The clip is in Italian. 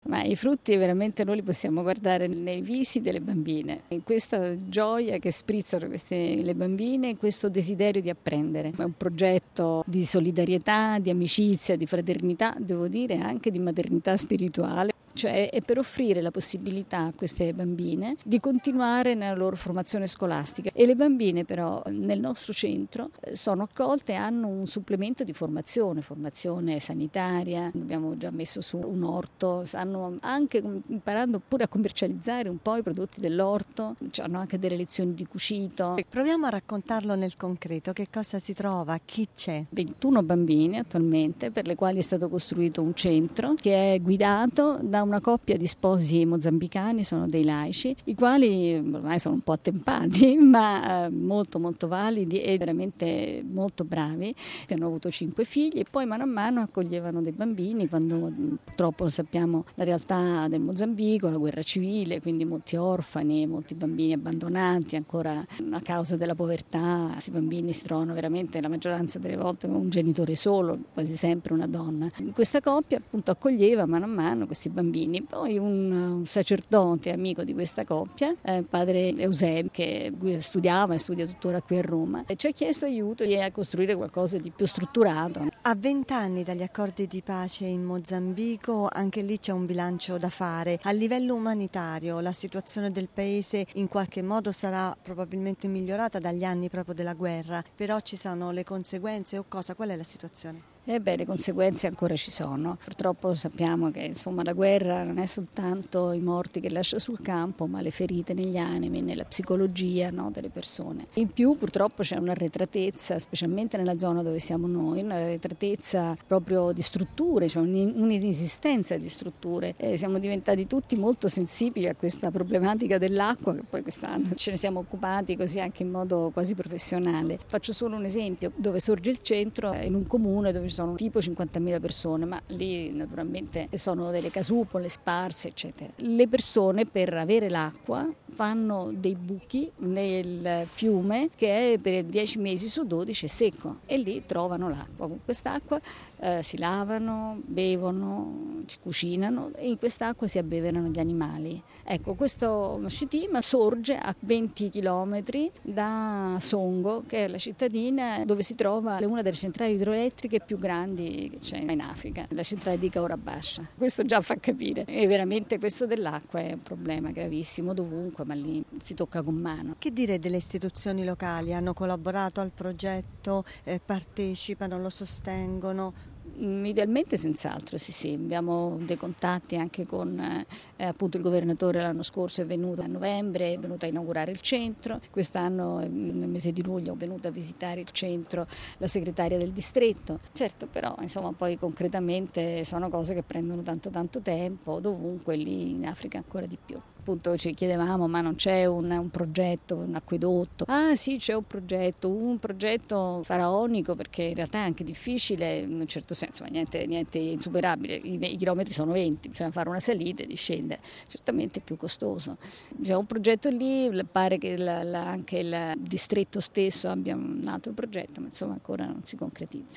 Ma i frutti veramente noi li possiamo guardare nei visi delle bambine, in questa gioia che sprizzano le bambine, questo desiderio di apprendere. È un progetto di solidarietà, di amicizia, di fraternità, devo dire anche di maternità spirituale. Cioè è per offrire la possibilità a queste bambine di continuare nella loro formazione scolastica e le bambine però nel nostro centro sono accolte e hanno un supplemento di formazione sanitaria, abbiamo già messo su un orto, stanno anche imparando pure a commercializzare un po' i prodotti dell'orto, hanno anche delle lezioni di cucito. Proviamo a raccontarlo nel concreto, che cosa si trova, chi c'è? 21 bambini attualmente per le quali è stato costruito un centro che è guidato da una coppia di sposi mozambicani, sono dei laici, i quali ormai sono un po' attempati, ma molto molto validi e veramente molto bravi, che hanno avuto 5 figli e poi mano a mano accoglievano dei bambini quando purtroppo sappiamo la realtà del Mozambico, la guerra civile, quindi molti orfani, molti bambini abbandonati ancora a causa della povertà. Questi bambini si trovano veramente la maggioranza delle volte con un genitore solo, quasi sempre una donna. Questa coppia appunto accoglieva mano a mano questi bambini. Poi un sacerdote amico di questa coppia, padre Eusebio, che studiava e studia tuttora qui a Roma, ci ha chiesto aiuto a costruire qualcosa di più strutturato. A 20 anni dagli accordi di pace in Mozambico, anche lì c'è un bilancio da fare. A livello umanitario la situazione del paese in qualche modo sarà probabilmente migliorata dagli anni proprio della guerra, però ci sono le conseguenze o cosa? Qual è la situazione? Le conseguenze ancora ci sono. Purtroppo sappiamo che la guerra non è soltanto i morti che lascia sul campo, ma le ferite negli animi, nella psicologia, no, delle persone. In più purtroppo c'è un'arretratezza, specialmente nella zona dove siamo noi, un'arretratezza proprio di strutture, cioè un'inesistenza di strutture. Siamo diventati tutti molto sensibili a questa problematica dell'acqua, che poi quest'anno ce ne siamo occupati così anche in modo quasi professionale. Faccio solo un esempio: dove sorge il centro, in un comune dove ci sono tipo 50.000 persone, ma lì naturalmente sono delle casupole sparse, eccetera. Le persone per avere l'acqua fanno dei buchi nel fiume che è per 10 mesi su 12 è secco e lì trovano l'acqua. Con quest'acqua si lavano, bevono, ci cucinano e in quest'acqua si abbeverano gli animali. Ecco, questo scittima sorge a 20 chilometri da Songo, che è la cittadina dove si trova una delle centrali idroelettriche più grandi che c'è in Africa, la centrale di Kaurabasha. Questo già fa capire. E veramente questo dell'acqua è un problema gravissimo dovunque, ma lì si tocca con mano. Che dire delle istituzioni locali? Hanno collaborato al progetto, partecipano, lo sostengono? Idealmente senz'altro, sì, abbiamo dei contatti anche con appunto il governatore. L'anno scorso è venuto a novembre, è venuto a inaugurare il centro, quest'anno nel mese di luglio è venuta a visitare il centro la segretaria del distretto. Certo, però poi concretamente sono cose che prendono tanto tempo, dovunque, lì in Africa ancora di più. Appunto ci chiedevamo, ma non c'è un progetto, un acquedotto? Ah sì, c'è un progetto faraonico, perché in realtà è anche difficile in un certo senso, ma niente insuperabile. I chilometri sono 20, bisogna fare una salita e discendere, certamente è più costoso. C'è un progetto lì, pare che anche il distretto stesso abbia un altro progetto, ma ancora non si concretizza.